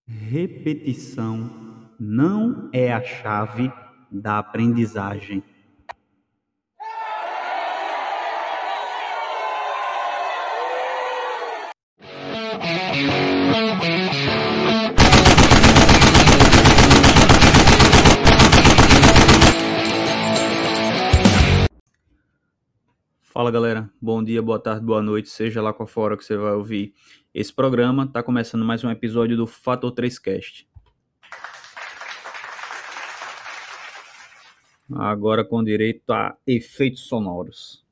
Repetição não é a chave da aprendizagem. Fala galera, bom dia, boa tarde, boa noite, seja lá qual for a hora que você vai ouvir esse programa. Tá começando mais um episódio do Fator 3Cast. Agora com direito a efeitos sonoros.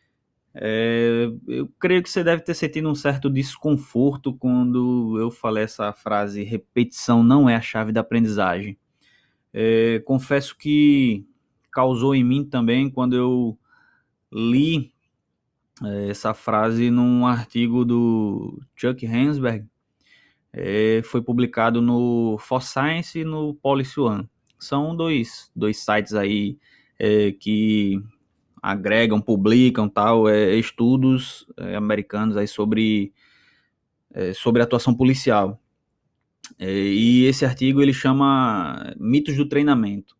Eu creio que você deve ter sentido um certo desconforto quando eu falei essa frase: repetição não é a chave da aprendizagem. Confesso que causou em mim também quando eu li essa frase num artigo do Chuck Hensberg. Foi publicado no For Science e no Policy One. São dois sites aí que agregam, publicam estudos americanos aí sobre atuação policial. E esse artigo ele chama Mitos do Treinamento.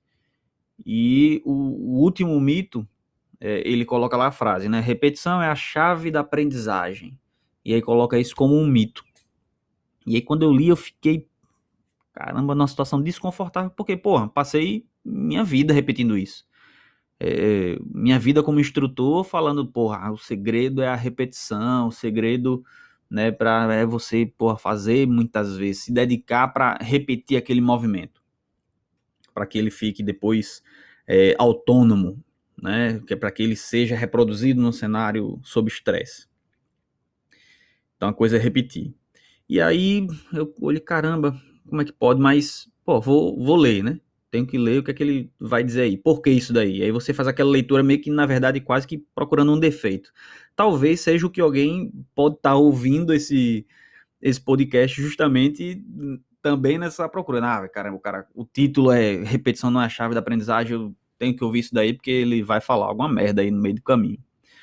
E o último mito, ele coloca lá a frase, né? Repetição é a chave da aprendizagem. E aí coloca isso como um mito. E aí quando eu li eu fiquei, caramba, numa situação desconfortável, porque, porra, passei minha vida repetindo isso. Minha vida como instrutor falando, porra, o segredo é a repetição, o segredo, né, é você, porra, fazer muitas vezes, se dedicar para repetir aquele movimento, para que ele fique depois autônomo, né, que é para que ele seja reproduzido no cenário sob estresse. Então a coisa é repetir. E aí eu olhei, caramba, como é que pode? Mas, pô, vou ler, né? Tenho que ler o que é que ele vai dizer aí. Por que isso daí? Aí você faz aquela leitura meio que, na verdade, quase que procurando um defeito. Talvez seja o que alguém pode estar ouvindo esse podcast justamente também nessa procura. Ah, caramba, o título é Repetição não é a chave da aprendizagem, eu tenho que ouvir isso daí porque ele vai falar alguma merda aí no meio do caminho.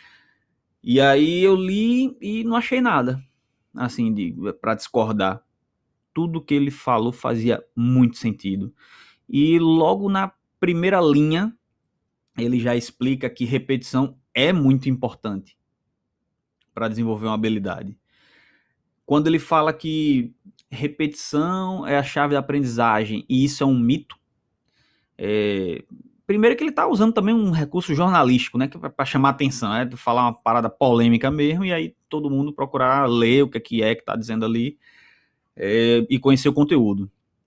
E aí eu li e não achei nada, assim, para discordar. Tudo que ele falou fazia muito sentido. E logo na primeira linha, ele já explica que repetição é muito importante para desenvolver uma habilidade. Quando ele fala que repetição é a chave da aprendizagem e isso é um mito, primeiro que ele está usando também um recurso jornalístico, né, para chamar atenção, falar uma parada polêmica mesmo, e aí todo mundo procurar ler o que está dizendo ali e conhecer o conteúdo.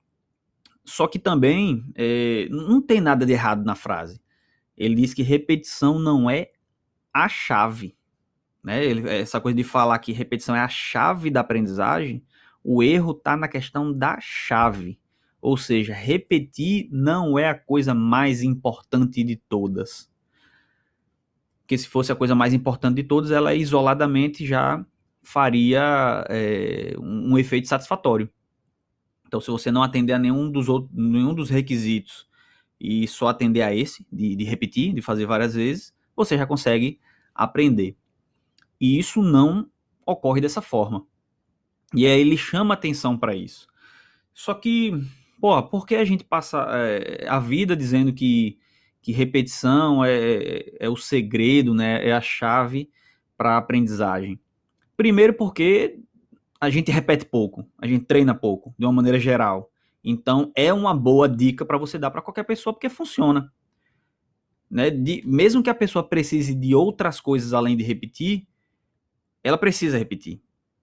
Só que também não tem nada de errado na frase. Ele diz que repetição não é a chave. Né? Essa coisa de falar que repetição é a chave da aprendizagem, o erro está na questão da chave. Ou seja, repetir não é a coisa mais importante de todas. Porque se fosse a coisa mais importante de todas, ela isoladamente já faria um efeito satisfatório. Então, se você não atender a nenhum dos requisitos e só atender a esse, de repetir, de fazer várias vezes, você já consegue aprender. E isso não ocorre dessa forma. E aí ele chama atenção para isso. Só que, pô, por que a gente passa a vida dizendo que repetição é o segredo, né, é a chave para a aprendizagem? Primeiro porque a gente repete pouco, a gente treina pouco, de uma maneira geral. Então, é uma boa dica para você dar para qualquer pessoa, porque funciona. Né? Mesmo que a pessoa precise de outras coisas além de repetir, ela precisa repetir.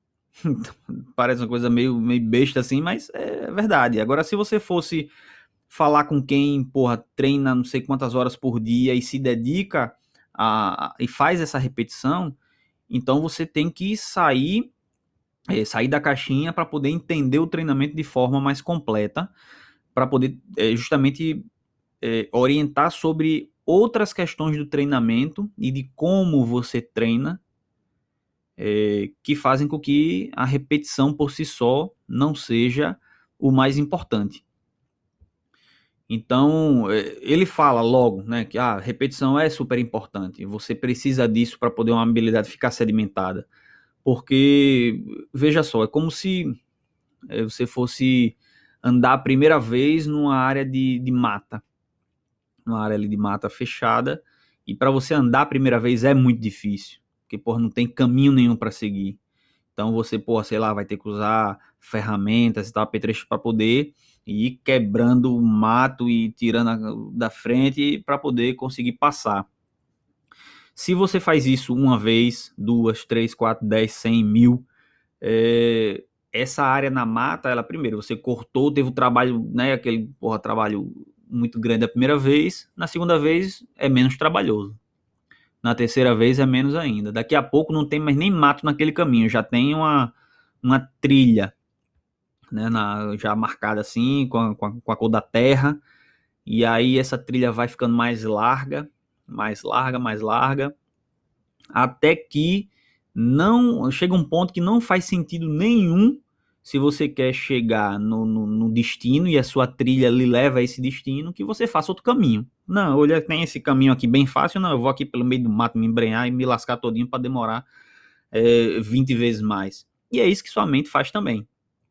Parece uma coisa meio besta assim, mas é verdade. Agora, se você fosse falar com quem, porra, treina não sei quantas horas por dia e se dedica e faz essa repetição, então você tem que sair da caixinha para poder entender o treinamento de forma mais completa, para poder justamente orientar sobre outras questões do treinamento e de como você treina, que fazem com que a repetição por si só não seja o mais importante. Então, ele fala logo, né, que a repetição é super importante, você precisa disso para poder uma habilidade ficar sedimentada. Porque, veja só, é como se você fosse andar a primeira vez numa área de mata, numa área ali de mata fechada, e para você andar a primeira vez é muito difícil, porque, porra, não tem caminho nenhum para seguir. Então você, porra, sei lá, vai ter que usar ferramentas e tal, apetrechos para poder ir quebrando o mato e tirando da frente para poder conseguir passar. Se você faz isso uma vez, duas, três, quatro, 10, 100, 1000, essa área na mata, ela primeiro, você cortou, teve o trabalho, né, aquele, porra, trabalho muito grande a primeira vez, na segunda vez é menos trabalhoso, na terceira vez é menos ainda. Daqui a pouco não tem mais nem mato naquele caminho, já tem uma trilha, né, já marcada assim, com a cor da terra, e aí essa trilha vai ficando mais larga, mais larga, mais larga, até que não chega um ponto que não faz sentido nenhum se você quer chegar no destino e a sua trilha lhe leva a esse destino, que você faça outro caminho. Não, olha, tem esse caminho aqui bem fácil, não, eu vou aqui pelo meio do mato me embrenhar e me lascar todinho para demorar 20 vezes mais. E é isso que sua mente faz também.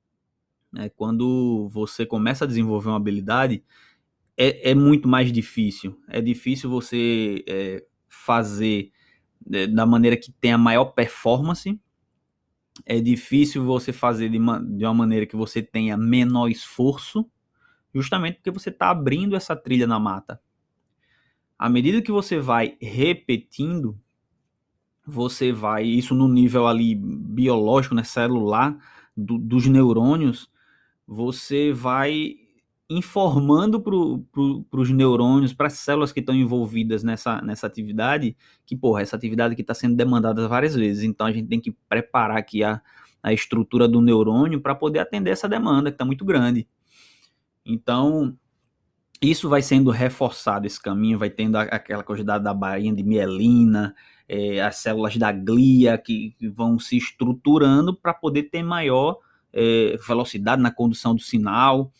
Quando você começa a desenvolver uma habilidade, é muito mais difícil. É difícil você fazer da maneira que tem a maior performance. É difícil você fazer de uma maneira que você tenha menor esforço, justamente porque você está abrindo essa trilha na mata. À medida que você vai repetindo, você vai, isso no nível ali biológico, né, celular, dos neurônios, você vai informando para os neurônios, para as células que estão envolvidas nessa atividade, que, porra, essa atividade que está sendo demandada várias vezes, então a gente tem que preparar aqui a estrutura do neurônio para poder atender essa demanda, que está muito grande. Então, isso vai sendo reforçado, esse caminho, vai tendo aquela quantidade da bainha de mielina, as células da glia que vão se estruturando para poder ter maior velocidade na condução do sinal,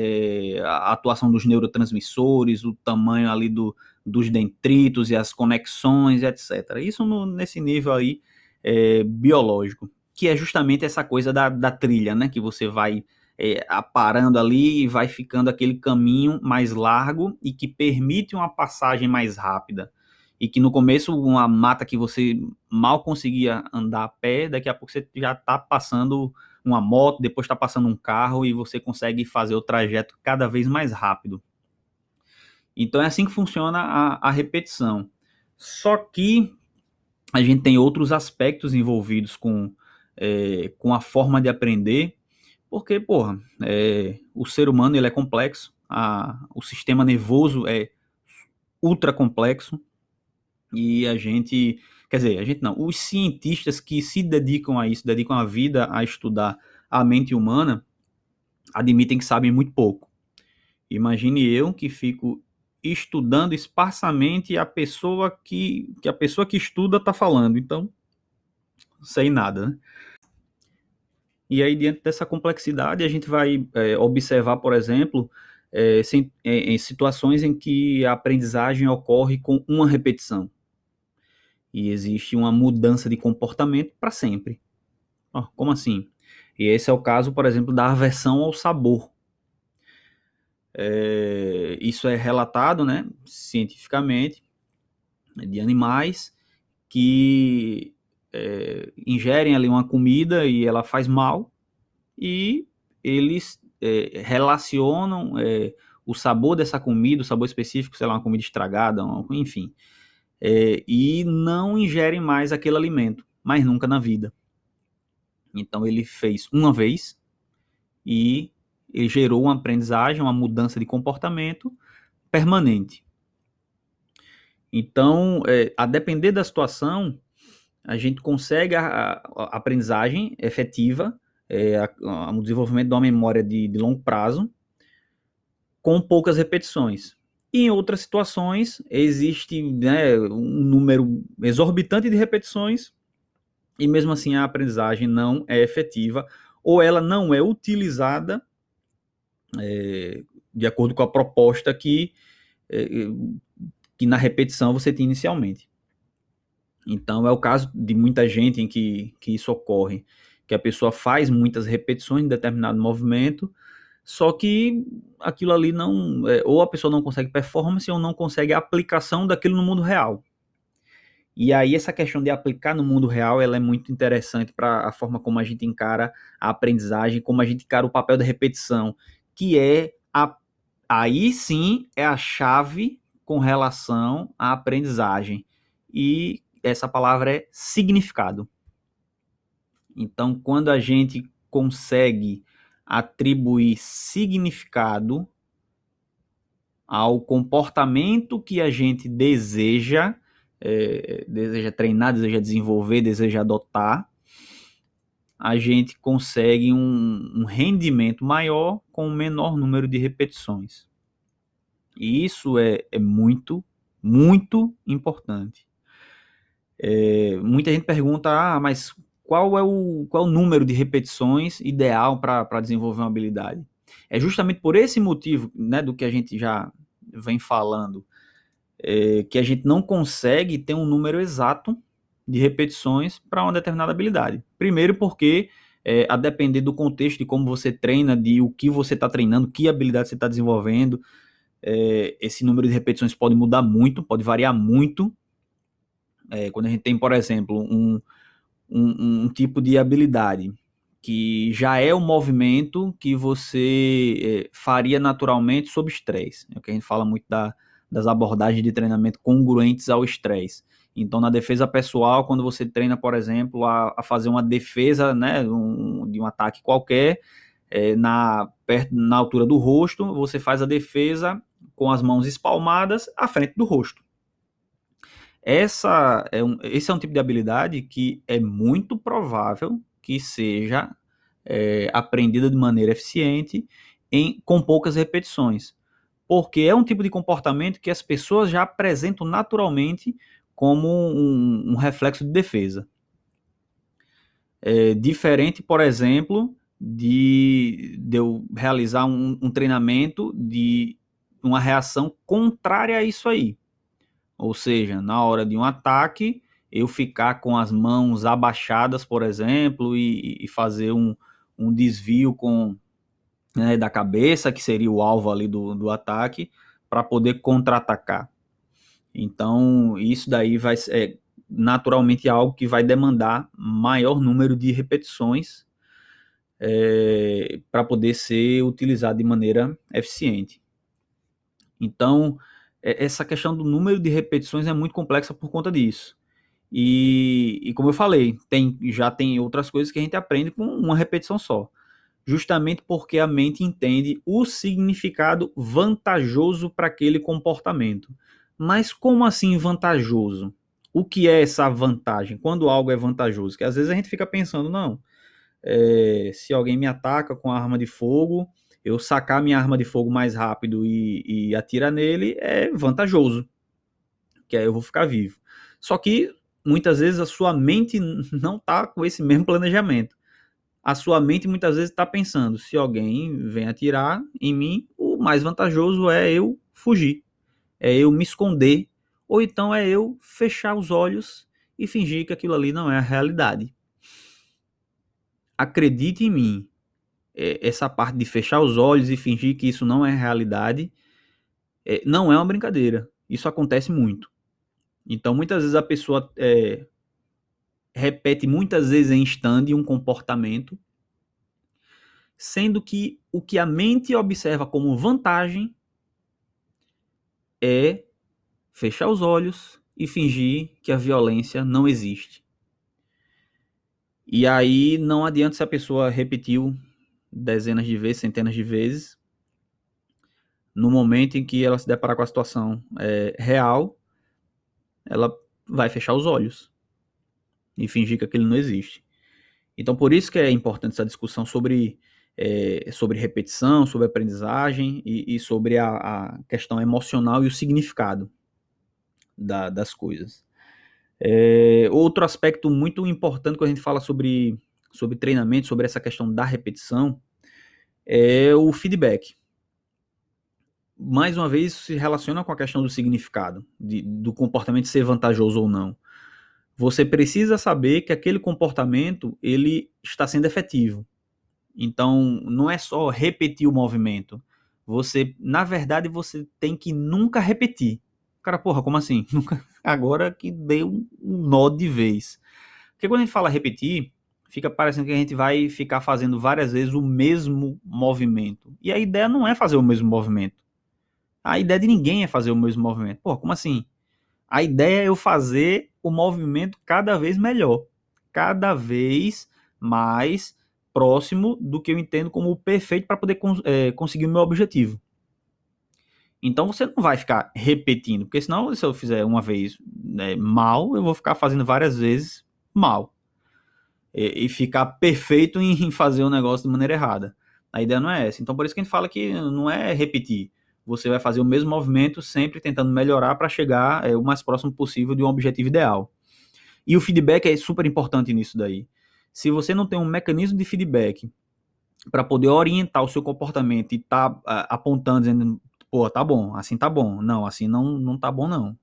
a atuação dos neurotransmissores, o tamanho ali dos dendritos e as conexões, etc. Isso nesse nível aí biológico, que é justamente essa coisa da trilha, né? Que você vai aparando ali e vai ficando aquele caminho mais largo e que permite uma passagem mais rápida. E que no começo, uma mata que você mal conseguia andar a pé, daqui a pouco você já está passando uma moto, depois está passando um carro e você consegue fazer o trajeto cada vez mais rápido. Então é assim que funciona a repetição. Só que a gente tem outros aspectos envolvidos com a forma de aprender, porque, porra, o ser humano ele é complexo, o sistema nervoso é ultra complexo, e quer dizer, a gente não, os cientistas que se dedicam a isso, dedicam a vida a estudar a mente humana, admitem que sabem muito pouco. Imagine eu que fico estudando esparsamente a pessoa que a pessoa que estuda está falando, então, sei nada, né? E aí, diante dessa complexidade, a gente vai observar, por exemplo, em situações em que a aprendizagem ocorre com uma repetição. E existe uma mudança de comportamento para sempre. Como assim? E esse é o caso, por exemplo, da aversão ao sabor. Isso é relatado, né, cientificamente, de animais que ingerem ali uma comida e ela faz mal, e eles relacionam o sabor dessa comida, o sabor específico, sei lá, uma comida estragada, enfim, e não ingerem mais aquele alimento, mas nunca na vida. Então ele fez uma vez e ele gerou uma aprendizagem, uma mudança de comportamento permanente. Então, a depender da situação, a gente consegue a aprendizagem efetiva, o desenvolvimento de uma memória de longo prazo, com poucas repetições. E em outras situações, existe, né, um número exorbitante de repetições, e mesmo assim a aprendizagem não é efetiva, ou ela não é utilizada de acordo com a proposta que na repetição você tinha inicialmente. Então é o caso de muita gente em que isso ocorre, que a pessoa faz muitas repetições em determinado movimento, só que aquilo ali não, ou a pessoa não consegue performance ou não consegue a aplicação daquilo no mundo real. E aí essa questão de aplicar no mundo real, ela é muito interessante para a forma como a gente encara a aprendizagem, como a gente encara o papel da repetição, que aí sim é a chave com relação à aprendizagem. E essa palavra é significado. Então, quando a gente consegue atribuir significado ao comportamento que a gente deseja treinar, deseja desenvolver, deseja adotar, a gente consegue um rendimento maior com um menor número de repetições. E isso é muito, muito importante. Muita gente pergunta, mas qual é o número de repetições ideal para desenvolver uma habilidade? É justamente por esse motivo, né, do que a gente já vem falando, que a gente não consegue ter um número exato de repetições para uma determinada habilidade. Primeiro porque, a depender do contexto, de como você treina, de o que você está treinando, que habilidade você está desenvolvendo, esse número de repetições pode mudar muito, pode variar muito. Quando a gente tem, por exemplo, um tipo de habilidade que já é o movimento que você faria naturalmente sob estresse. É o que a gente fala muito das abordagens de treinamento congruentes ao estresse. Então, na defesa pessoal, quando você treina, por exemplo, a fazer uma defesa, né, de um ataque qualquer, na altura do rosto, você faz a defesa com as mãos espalmadas à frente do rosto. Esse é um tipo de habilidade que é muito provável que seja aprendida de maneira eficiente com poucas repetições, porque é um tipo de comportamento que as pessoas já apresentam naturalmente como um reflexo de defesa. Diferente, por exemplo, de eu realizar um treinamento de uma reação contrária a isso aí. Ou seja, na hora de um ataque, eu ficar com as mãos abaixadas, por exemplo, e fazer um desvio da cabeça, que seria o alvo ali do ataque, para poder contra-atacar. Então, isso daí vai ser naturalmente algo que vai demandar maior número de repetições para poder ser utilizado de maneira eficiente. Então, essa questão do número de repetições é muito complexa por conta disso. E como eu falei, já tem outras coisas que a gente aprende com uma repetição só. Justamente porque a mente entende o significado vantajoso para aquele comportamento. Mas como assim vantajoso? O que é essa vantagem? Quando algo é vantajoso? Que às vezes a gente fica pensando, não, se alguém me ataca com a arma de fogo, eu sacar minha arma de fogo mais rápido e atirar nele é vantajoso, que aí eu vou ficar vivo. Só que muitas vezes a sua mente não está com esse mesmo planejamento. A sua mente muitas vezes está pensando, se alguém vem atirar em mim, o mais vantajoso é eu fugir, é eu me esconder, ou então é eu fechar os olhos e fingir que aquilo ali não é a realidade. Acredite em mim, essa parte de fechar os olhos e fingir que isso não é realidade, não é uma brincadeira. Isso acontece muito. Então, muitas vezes a pessoa repete muitas vezes em stand um comportamento, sendo que o que a mente observa como vantagem é fechar os olhos e fingir que a violência não existe. E aí não adianta se a pessoa repetiu dezenas de vezes, centenas de vezes, no momento em que ela se deparar com a situação real, ela vai fechar os olhos e fingir que aquilo não existe. Então, por isso que é importante essa discussão sobre repetição, sobre aprendizagem e sobre a questão emocional e o significado das coisas. Outro aspecto muito importante quando a gente fala sobre treinamento, sobre essa questão da repetição, é o feedback. Mais uma vez, isso se relaciona com a questão do significado, do comportamento ser vantajoso ou não. você precisa saber que aquele comportamento ele está sendo efetivo. Então, não é só repetir o movimento. Você, na verdade, você tem que nunca repetir. Cara, porra, como assim? Nunca. Agora que deu um nó de vez. Porque quando a gente fala repetir, fica parecendo que a gente vai ficar fazendo várias vezes o mesmo movimento. E a ideia não é fazer o mesmo movimento. A ideia de ninguém é fazer o mesmo movimento. Pô, como assim? A ideia é eu fazer o movimento cada vez melhor, cada vez mais próximo do que eu entendo como o perfeito para poder conseguir o meu objetivo. Então você não vai ficar repetindo, porque senão se eu fizer uma vez mal, eu vou ficar fazendo várias vezes mal. E ficar perfeito em fazer o negócio de maneira errada. A ideia não é essa. Então por isso que a gente fala que não é repetir. Você vai fazer o mesmo movimento sempre tentando melhorar para chegar o mais próximo possível de um objetivo ideal. E o feedback é super importante nisso daí. Se você não tem um mecanismo de feedback para poder orientar o seu comportamento e tá apontando, dizendo, pô, tá bom, assim tá bom. Não, assim não tá bom não.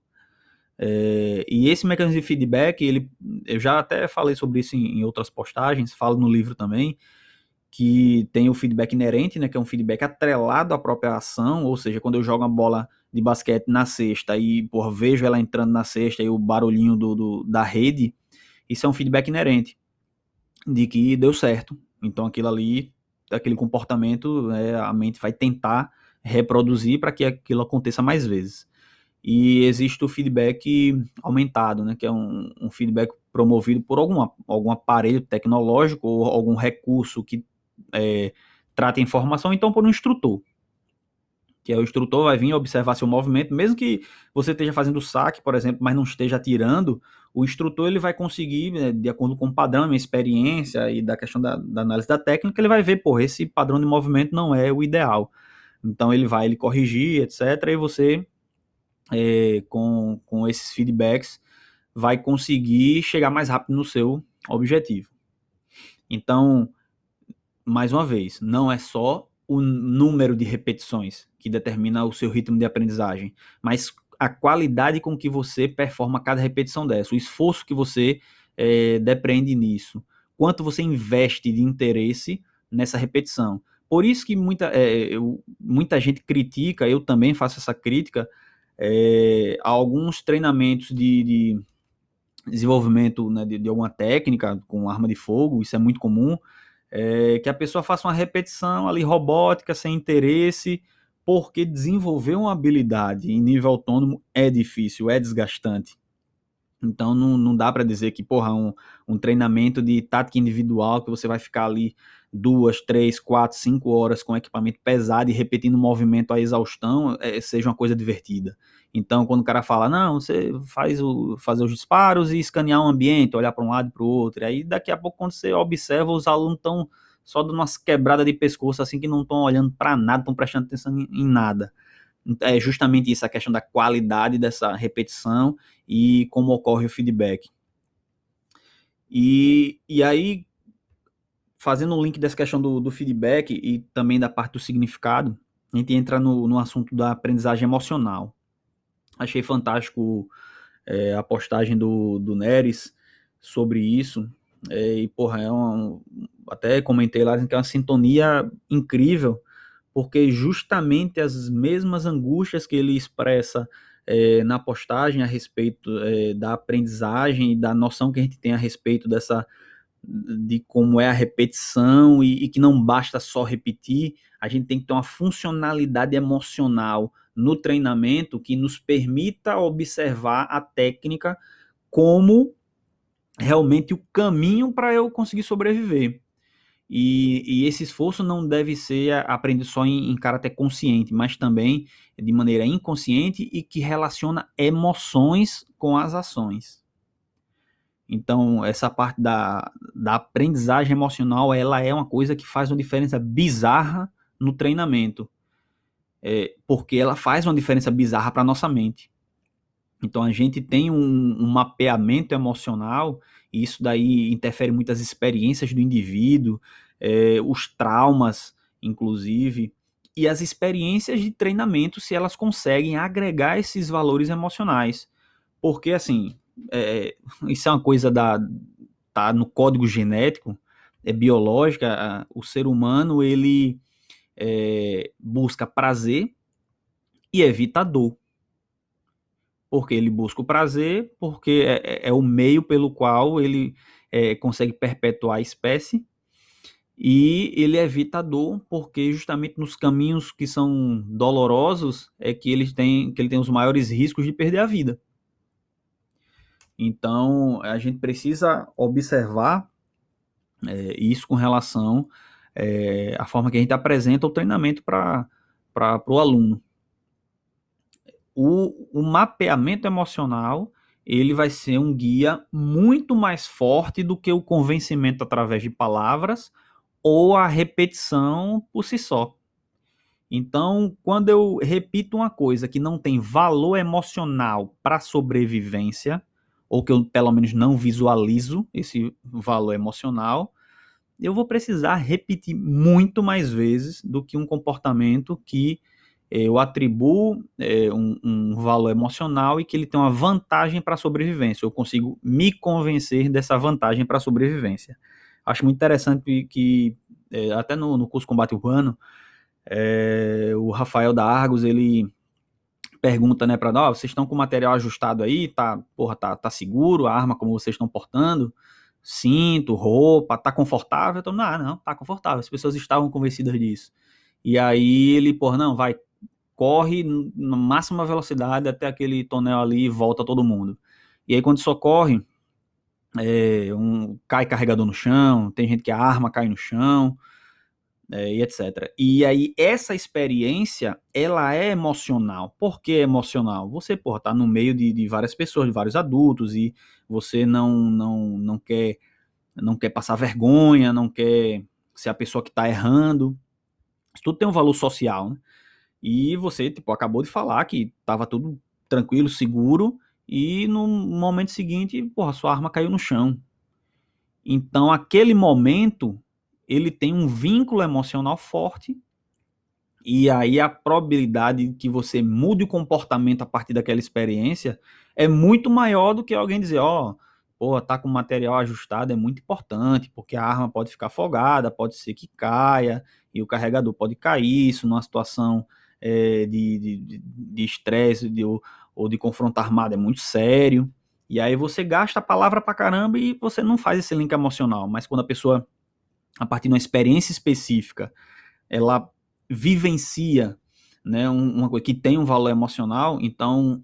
E esse mecanismo de feedback, eu já até falei sobre isso em outras postagens, falo no livro também, que tem o feedback inerente, né, que é um feedback atrelado à própria ação, ou seja, quando eu jogo uma bola de basquete na cesta e vejo ela entrando na cesta e o barulhinho da rede, isso é um feedback inerente, de que deu certo. Então aquilo ali, aquele comportamento, a mente vai tentar reproduzir para que aquilo aconteça mais vezes. E existe o feedback aumentado, né, que é um feedback promovido por algum aparelho tecnológico ou algum recurso que trata a informação, então por um instrutor. Que o instrutor vai vir observar seu movimento, mesmo que você esteja fazendo saque, por exemplo, mas não esteja atirando, o instrutor ele vai conseguir, de acordo com o padrão, a minha experiência e da questão da análise da técnica, ele vai ver, esse padrão de movimento não é o ideal. Então ele corrigir, etc. E você, com esses feedbacks, vai conseguir chegar mais rápido no seu objetivo. Então, mais uma vez, não é só o número de repetições que determina o seu ritmo de aprendizagem, mas a qualidade com que você performa cada repetição dessa, o esforço que você depende nisso, quanto você investe de interesse nessa repetição. Por isso que muita gente critica, eu também faço essa crítica, a alguns treinamentos de desenvolvimento, né, de alguma técnica com arma de fogo, isso é muito comum, que a pessoa faça uma repetição ali robótica, sem interesse, porque desenvolver uma habilidade em nível autônomo é difícil, é desgastante. Então não dá para dizer que, um treinamento de tática individual que você vai ficar ali 2, 3, 4, 5 horas com equipamento pesado e repetindo o movimento à exaustão, seja uma coisa divertida. Então, quando o cara fala, não, você fazer os disparos e escanear o ambiente, olhar para um lado e para o outro, e aí daqui a pouco, quando você observa, os alunos estão só dando umas quebradas de pescoço, assim, que não estão olhando para nada, estão prestando atenção em nada. É justamente isso, a questão da qualidade dessa repetição e como ocorre o feedback. E aí, fazendo um link dessa questão do feedback e também da parte do significado, a gente entra no assunto da aprendizagem emocional. Achei fantástico a postagem do Neres sobre isso. E, até comentei lá que é uma sintonia incrível, porque justamente as mesmas angústias que ele expressa na postagem a respeito da aprendizagem e da noção que a gente tem a respeito de como é a repetição e que não basta só repetir, a gente tem que ter uma funcionalidade emocional no treinamento que nos permita observar a técnica como realmente o caminho para eu conseguir sobreviver. E esse esforço não deve ser aprendido só em caráter consciente, mas também de maneira inconsciente e que relaciona emoções com as ações. Então, essa parte da aprendizagem emocional, ela é uma coisa que faz uma diferença bizarra no treinamento, porque ela faz uma diferença bizarra para a nossa mente. Então, a gente tem um mapeamento emocional, e isso daí interfere muitas experiências do indivíduo, os traumas, inclusive, e as experiências de treinamento, se elas conseguem agregar esses valores emocionais. Porque, assim, isso é uma coisa tá no código genético, é biológica. O ser humano, ele busca prazer e evita dor. Porque ele busca o prazer, porque é o meio pelo qual ele consegue perpetuar a espécie, e ele evita a dor, porque justamente nos caminhos que são dolorosos é que ele tem os maiores riscos de perder a vida. Então, a gente precisa observar isso com relação à forma que a gente apresenta o treinamento para o aluno. O mapeamento emocional, ele vai ser um guia muito mais forte do que o convencimento através de palavras ou a repetição por si só. Então, quando eu repito uma coisa que não tem valor emocional para a sobrevivência, ou que eu pelo menos não visualizo esse valor emocional, eu vou precisar repetir muito mais vezes do que um comportamento que eu atribuo um valor emocional e que ele tem uma vantagem para a sobrevivência. Eu consigo me convencer dessa vantagem para a sobrevivência. Acho muito interessante que até no curso Combate Urbano, o Rafael da Argos, ele pergunta, né, para nós, vocês estão com o material ajustado aí, tá seguro, a arma como vocês estão portando, cinto, roupa, tá confortável? Então, não, tá confortável, as pessoas estavam convencidas disso. E aí ele, não, vai, corre na máxima velocidade até aquele tonel ali e volta todo mundo. E aí quando socorre, cai carregador no chão, tem gente que a arma cai no chão, e etc. E aí essa experiência, ela é emocional. Por que emocional? Você, tá no meio de várias pessoas, de vários adultos, e você não quer passar vergonha, não quer ser a pessoa que está errando. Isso tudo tem um valor social, né? E você, acabou de falar que estava tudo tranquilo, seguro, e no momento seguinte, sua arma caiu no chão. Então, aquele momento, ele tem um vínculo emocional forte, e aí a probabilidade que você mude o comportamento a partir daquela experiência é muito maior do que alguém dizer, tá com o material ajustado, é muito importante, porque a arma pode ficar folgada, pode ser que caia, e o carregador pode cair, isso numa situação de estresse ou de confronto armado é muito sério. E aí você gasta a palavra pra caramba e você não faz esse link emocional. Mas quando a pessoa, a partir de uma experiência específica, ela vivencia, né, uma coisa que tem um valor emocional, então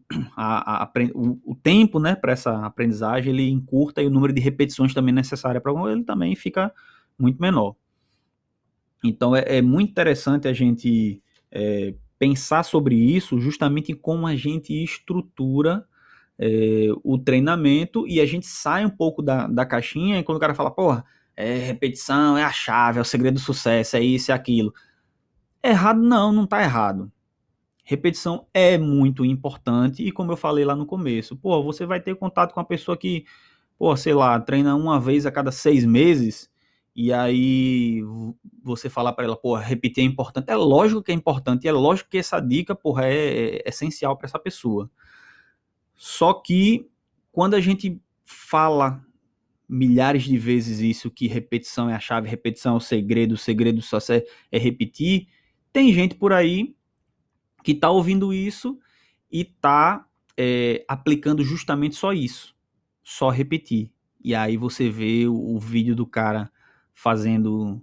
o tempo, né, para essa aprendizagem ele encurta, e o número de repetições também necessária para ele também fica muito menor. Então é muito interessante a gente pensar sobre isso, justamente em como a gente estrutura o treinamento, e a gente sai um pouco da caixinha, e quando o cara fala, repetição é a chave, é o segredo do sucesso, é isso, é aquilo. Errado não tá errado. Repetição é muito importante, e como eu falei lá no começo, você vai ter contato com uma pessoa que, sei lá, treina uma vez a cada 6 meses, e aí você falar para ela, repetir é importante. É lógico que é importante, é lógico que essa dica, é essencial para essa pessoa. Só que quando a gente fala milhares de vezes isso, que repetição é a chave, repetição é o segredo só é repetir, tem gente por aí que está ouvindo isso e está aplicando justamente só isso, só repetir. E aí você vê o vídeo do cara fazendo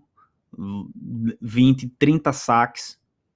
20, 30 saques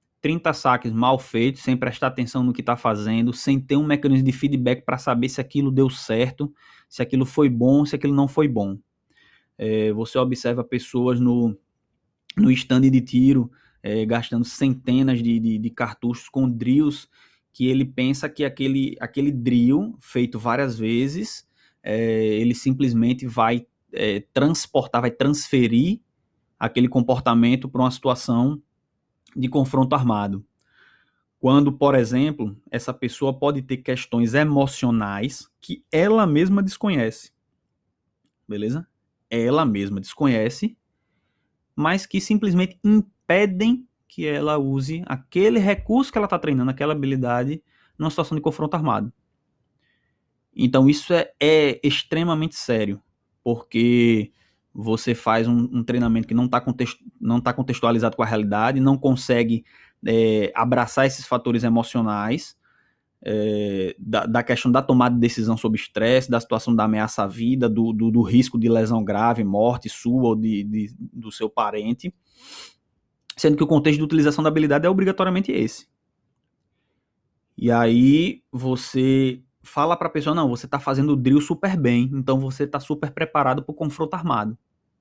mal feitos, sem prestar atenção no que está fazendo, sem ter um mecanismo de feedback para saber se aquilo deu certo, se aquilo foi bom, se aquilo não foi bom. Você observa pessoas no stand de tiro, gastando centenas de cartuchos com drills, que ele pensa que aquele drill, feito várias vezes, ele simplesmente vai transportar, vai transferir aquele comportamento para uma situação de confronto armado. Quando, por exemplo, essa pessoa pode ter questões emocionais que ela mesma desconhece. Beleza? Ela mesma desconhece, mas que simplesmente impedem que ela use aquele recurso que ela está treinando, aquela habilidade, numa situação de confronto armado. Então isso é extremamente sério, porque você faz um treinamento que não tá contextualizado com a realidade, não consegue abraçar esses fatores emocionais, da questão da tomada de decisão sob estresse, da situação da ameaça à vida, do risco de lesão grave, morte sua ou do seu parente, sendo que o contexto de utilização da habilidade é obrigatoriamente esse. E aí você fala para a pessoa, não, você está fazendo o drill super bem, então você está super preparado para o confronto armado.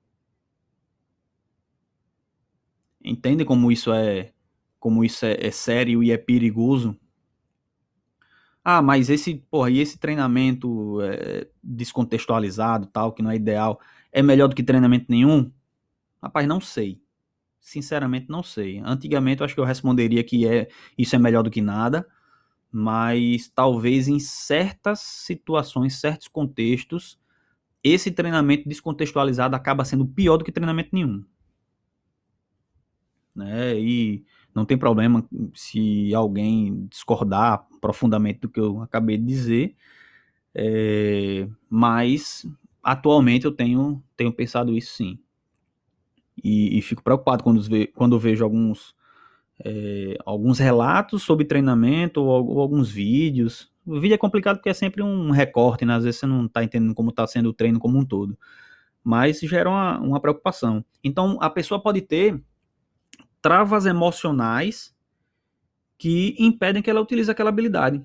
Entende como isso é sério e é perigoso? Ah, mas esse treinamento descontextualizado, tal, que não é ideal, é melhor do que treinamento nenhum? Rapaz, não sei. Sinceramente, não sei. Antigamente, eu acho que eu responderia que isso é melhor do que nada, mas talvez em certas situações, certos contextos, esse treinamento descontextualizado acaba sendo pior do que treinamento nenhum, né? E não tem problema se alguém discordar profundamente do que eu acabei de dizer, mas atualmente eu tenho pensado isso sim. E fico preocupado quando eu vejo alguns relatos sobre treinamento ou alguns vídeos. O vídeo é complicado porque é sempre um recorte, né? Às vezes você não está entendendo como está sendo o treino como um todo. Mas gera uma preocupação. Então, a pessoa pode ter travas emocionais que impedem que ela utilize aquela habilidade.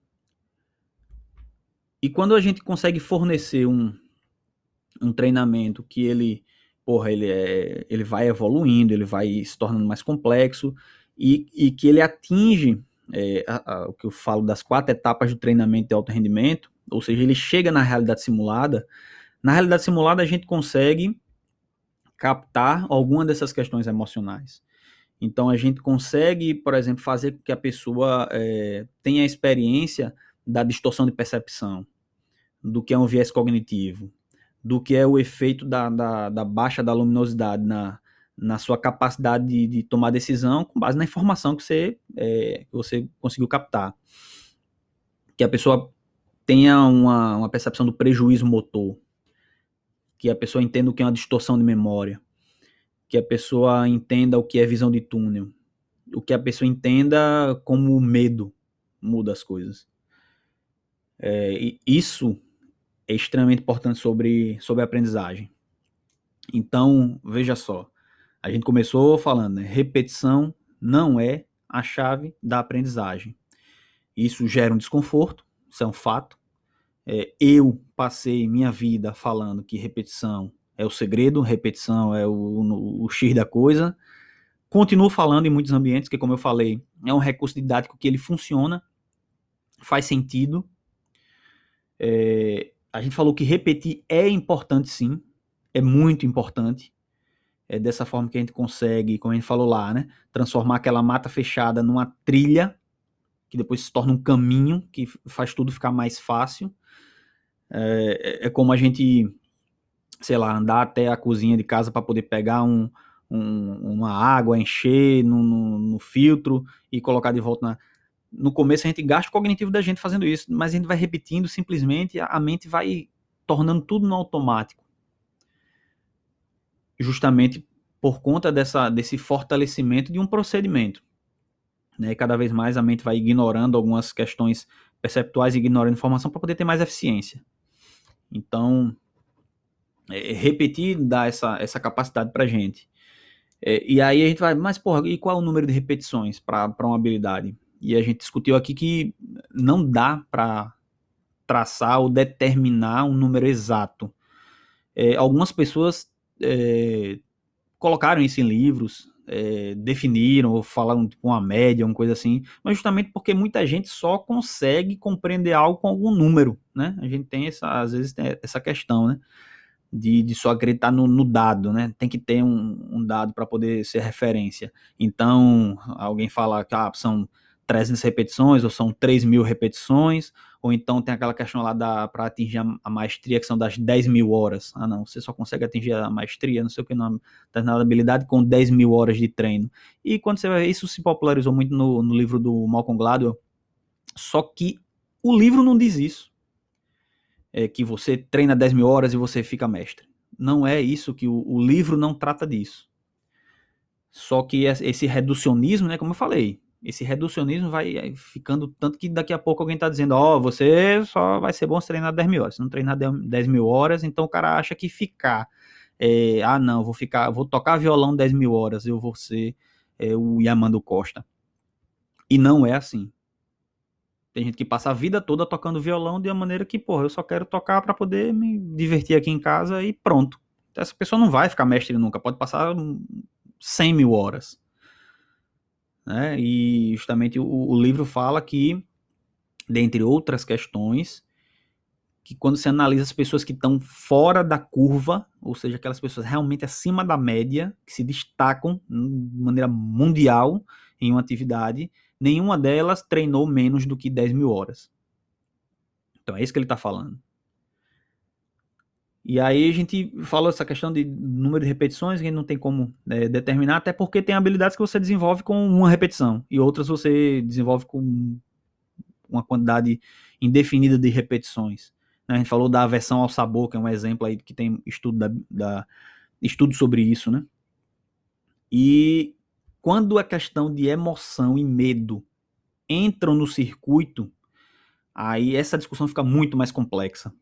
E quando a gente consegue fornecer um treinamento que ele vai evoluindo, ele vai se tornando mais complexo e que ele atinge o que eu falo das 4 etapas do treinamento de alto rendimento, ou seja, ele chega na realidade simulada. Na realidade simulada a gente consegue captar alguma dessas questões emocionais. Então a gente consegue, por exemplo, fazer com que a pessoa tenha a experiência da distorção de percepção, do que é um viés cognitivo, do que é o efeito da baixa da luminosidade na sua capacidade de tomar decisão com base na informação que você conseguiu captar. Que a pessoa tenha uma percepção do prejuízo motor, que a pessoa entenda o que é uma distorção de memória, que a pessoa entenda o que é visão de túnel, o que a pessoa entenda como o medo muda as coisas. E isso é extremamente importante sobre a aprendizagem. Então, veja só, a gente começou falando, né? Repetição não é a chave da aprendizagem. Isso gera um desconforto, isso é um fato. Eu passei minha vida falando que repetição é o segredo, repetição é o X da coisa. Continuo falando em muitos ambientes, que como eu falei, é um recurso didático que ele funciona, faz sentido. A gente falou que repetir é importante sim, é muito importante. É dessa forma que a gente consegue, como a gente falou lá, né, transformar aquela mata fechada numa trilha, que depois se torna um caminho, que faz tudo ficar mais fácil. É como a gente, sei lá, andar até a cozinha de casa para poder pegar uma água, encher no filtro e colocar de volta no começo a gente gasta o cognitivo da gente fazendo isso, mas a gente vai repetindo, simplesmente a mente vai tornando tudo no automático. Justamente por conta desse fortalecimento de um procedimento. Né? Cada vez mais a mente vai ignorando algumas questões perceptuais, ignorando informação para poder ter mais eficiência. Então, repetir dá essa capacidade para a gente. E aí a gente vai, mas porra, e qual é o número de repetições para uma habilidade? E a gente discutiu aqui que não dá para traçar ou determinar um número exato. Algumas pessoas colocaram isso em livros, definiram ou falaram tipo uma média, uma coisa assim, mas justamente porque muita gente só consegue compreender algo com algum número, né? A gente tem às vezes tem essa questão, né? De só acreditar no dado, né? Tem que ter um dado para poder ser referência. Então, alguém fala que são 300 repetições, ou são 3.000 repetições, ou então tem aquela questão lá para atingir a maestria, que são das 10.000 horas. Ah, não, você só consegue atingir a maestria, não sei o que, não, determinada habilidade com 10.000 horas de treino. E quando você vai ver, isso se popularizou muito no livro do Malcolm Gladwell, só que o livro não diz isso. que você treina 10 mil horas e você fica mestre. Não é isso que o livro não trata disso. Só que esse reducionismo, né, como eu falei, esse reducionismo vai ficando tanto que daqui a pouco alguém está dizendo, você só vai ser bom se treinar 10 mil horas. Se não treinar 10 mil horas, então o cara acha que ficar, não, vou tocar violão 10 mil horas, eu vou ser o Yamando Costa. E não é assim. Tem gente que passa a vida toda tocando violão de uma maneira que, porra, eu só quero tocar para poder me divertir aqui em casa e pronto. Então, essa pessoa não vai ficar mestre nunca, pode passar 100 mil horas. Né? E justamente o livro fala que, dentre outras questões, que quando você analisa as pessoas que estão fora da curva, ou seja, aquelas pessoas realmente acima da média, que se destacam de maneira mundial em uma atividade, nenhuma delas treinou menos do que 10 mil horas. Então é isso que ele está falando. E aí a gente falou essa questão de número de repetições, que a gente não tem como determinar, até porque tem habilidades que você desenvolve com uma repetição, e outras você desenvolve com uma quantidade indefinida de repetições. A gente falou da aversão ao sabor, que é um exemplo aí que tem estudo sobre isso, né? E quando a questão de emoção e medo entram no circuito, aí essa discussão fica muito mais complexa.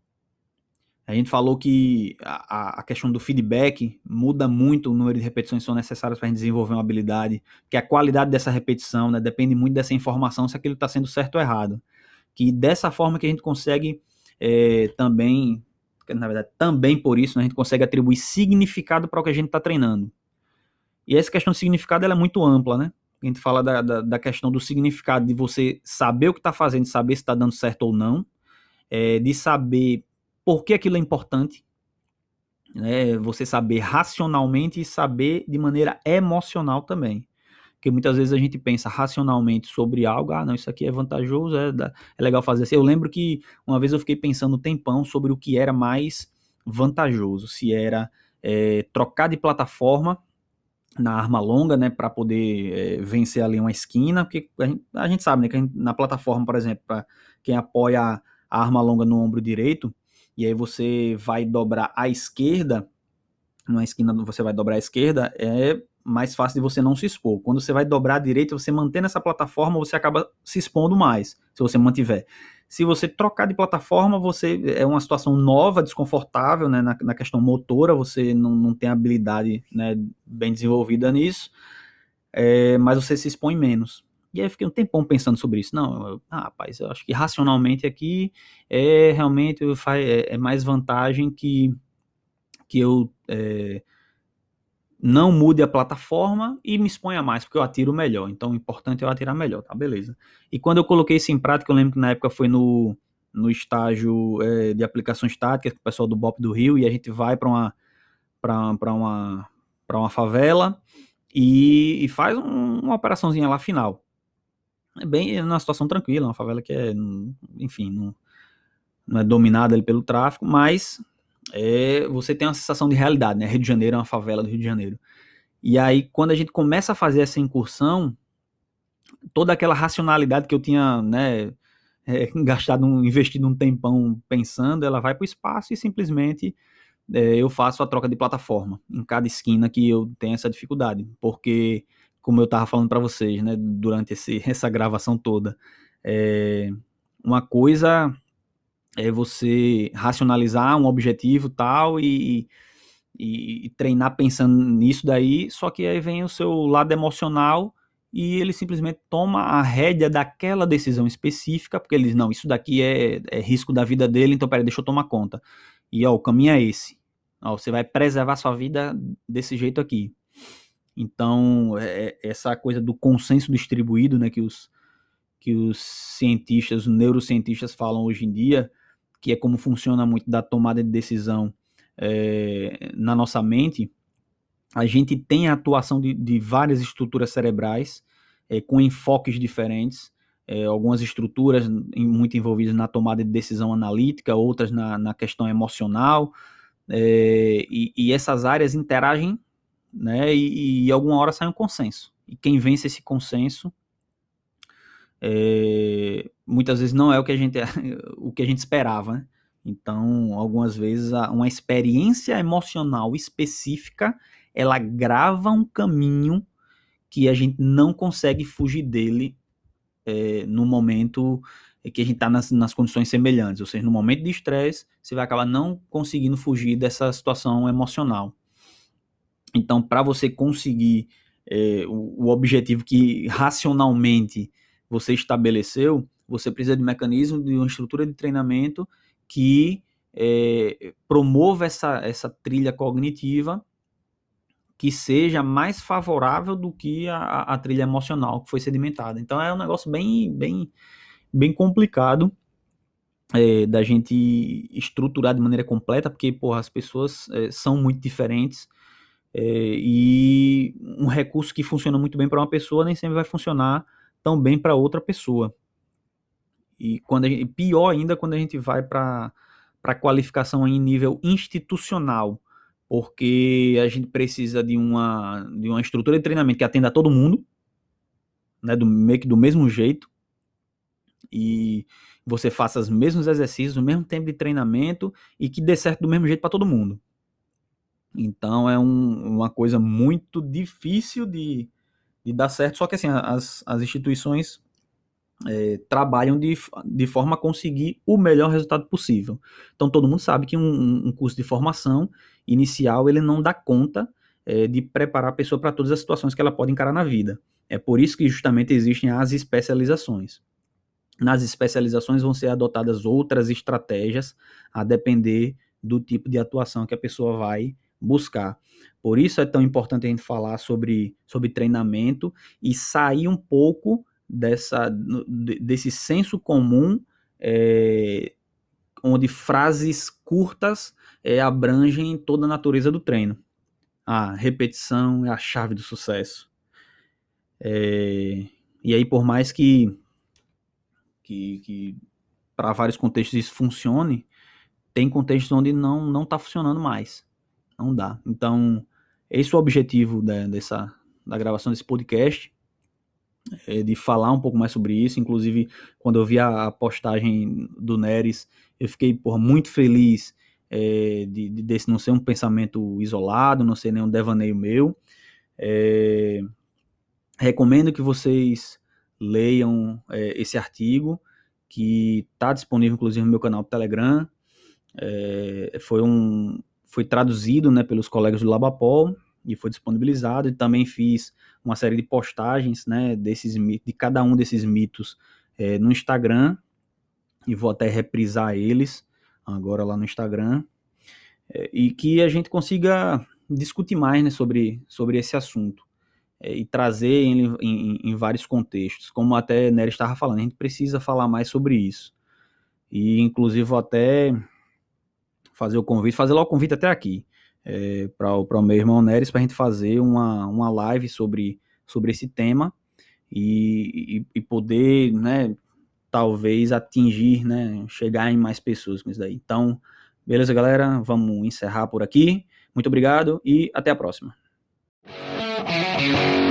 A gente falou que a questão do feedback muda muito o número de repetições que são necessárias para a gente desenvolver uma habilidade, que a qualidade dessa repetição, né, depende muito dessa informação, se aquilo está sendo certo ou errado. Que dessa forma que a gente consegue também, na verdade, também por isso, né, a gente consegue atribuir significado para o que a gente está treinando. E essa questão de significado ela é muito ampla, né? A gente fala da questão do significado de você saber o que está fazendo, saber se está dando certo ou não, de saber por que aquilo é importante, né? Você saber racionalmente e saber de maneira emocional também. Porque muitas vezes a gente pensa racionalmente sobre algo, não, isso aqui é vantajoso, é legal fazer assim. Eu lembro que uma vez eu fiquei pensando um tempão sobre o que era mais vantajoso, se era trocar de plataforma na arma longa, né, para poder vencer ali uma esquina, porque a gente sabe, né, que na plataforma, por exemplo, para quem apoia a arma longa no ombro direito, e aí você vai dobrar à esquerda, numa esquina você vai dobrar à esquerda, é mais fácil de você não se expor. Quando você vai dobrar à direita, você mantendo essa plataforma, você acaba se expondo mais, se você mantiver. Se você trocar de plataforma, é uma situação nova, desconfortável, né, na questão motora, você não tem habilidade, né, bem desenvolvida nisso, mas você se expõe menos. E aí eu fiquei um tempão pensando sobre isso. Não, rapaz, eu acho que racionalmente aqui realmente é mais vantagem que eu não mude a plataforma e me exponha mais, porque eu atiro melhor. Então, o importante é eu atirar melhor, tá? Beleza. E quando eu coloquei isso em prática, eu lembro que na época foi no estágio de aplicações táticas, com o pessoal do BOP do Rio, e a gente vai para uma favela e faz uma operaçãozinha lá final. É bem numa situação tranquila, uma favela que enfim, não é dominada ali pelo tráfico, mas você tem uma sensação de realidade, né? Rio de Janeiro é uma favela do Rio de Janeiro. E aí, quando a gente começa a fazer essa incursão, toda aquela racionalidade que eu tinha, né, investido um tempão pensando, ela vai para o espaço e simplesmente eu faço a troca de plataforma em cada esquina que eu tenho essa dificuldade, porque, como eu estava falando para vocês, né, durante essa gravação toda, uma coisa é você racionalizar um objetivo tal e treinar pensando nisso daí, só que aí vem o seu lado emocional e ele simplesmente toma a rédea daquela decisão específica, porque ele diz, não, isso daqui é risco da vida dele, então peraí, deixa eu tomar conta. E o caminho é esse. Você vai preservar sua vida desse jeito aqui. Então, essa coisa do consenso distribuído, né, que os cientistas, os neurocientistas falam hoje em dia, que é como funciona muito da tomada de decisão na nossa mente, a gente tem a atuação de várias estruturas cerebrais com enfoques diferentes, algumas estruturas muito envolvidas na tomada de decisão analítica, outras na questão emocional, e essas áreas interagem, né, e alguma hora sai um consenso. E quem vence esse consenso muitas vezes não é o que a gente esperava, né? Então, algumas vezes, uma experiência emocional específica, ela grava um caminho que a gente não consegue fugir dele no momento que a gente está nas condições semelhantes. Ou seja, no momento de estresse, você vai acabar não conseguindo fugir dessa situação emocional. Então, para você conseguir o objetivo que racionalmente você estabeleceu, você precisa de um mecanismo, de uma estrutura de treinamento que promova essa trilha cognitiva que seja mais favorável do que a trilha emocional que foi sedimentada. Então é um negócio bem complicado da gente estruturar de maneira completa, porque porra, as pessoas são muito diferentes e um recurso que funciona muito bem para uma pessoa nem sempre vai funcionar tão bem para outra pessoa. E pior ainda quando a gente vai para qualificação em nível institucional, porque a gente precisa de uma estrutura de treinamento que atenda a todo mundo, né, meio que do mesmo jeito, e você faça os mesmos exercícios, o mesmo tempo de treinamento e que dê certo do mesmo jeito para todo mundo. Então é uma coisa muito difícil de dar certo, só que assim, as instituições trabalham de forma a conseguir o melhor resultado possível. Então todo mundo sabe que um curso de formação inicial ele não dá conta de preparar a pessoa para todas as situações que ela pode encarar na vida. É por isso que justamente existem as especializações. Nas especializações vão ser adotadas outras estratégias a depender do tipo de atuação que a pessoa vai buscar. Por isso é tão importante a gente falar sobre treinamento e sair um pouco desse senso comum onde frases curtas abrangem toda a natureza do treino. A repetição é a chave do sucesso. E aí, por mais que para vários contextos isso funcione, tem contextos onde não está funcionando mais. Não dá. Então, esse é o objetivo da gravação desse podcast, de falar um pouco mais sobre isso. Inclusive, quando eu vi a postagem do Neres, eu fiquei muito feliz desse não ser um pensamento isolado, não ser nenhum devaneio meu. Recomendo que vocês leiam esse artigo, que está disponível inclusive no meu canal do Telegram. Foi traduzido, né, pelos colegas do Labapol e foi disponibilizado, e também fiz uma série de postagens, né, de cada um desses mitos no Instagram, e vou até reprisar eles agora lá no Instagram, e que a gente consiga discutir mais, né, sobre esse assunto, e trazer ele em vários contextos, como até Nery estava falando, a gente precisa falar mais sobre isso, e inclusive vou até fazer logo o convite até aqui, para o meu irmão Neres, para a gente fazer uma live sobre esse tema e poder, né, talvez atingir, né, chegar em mais pessoas com isso daí. Então, beleza, galera? Vamos encerrar por aqui. Muito obrigado e até a próxima.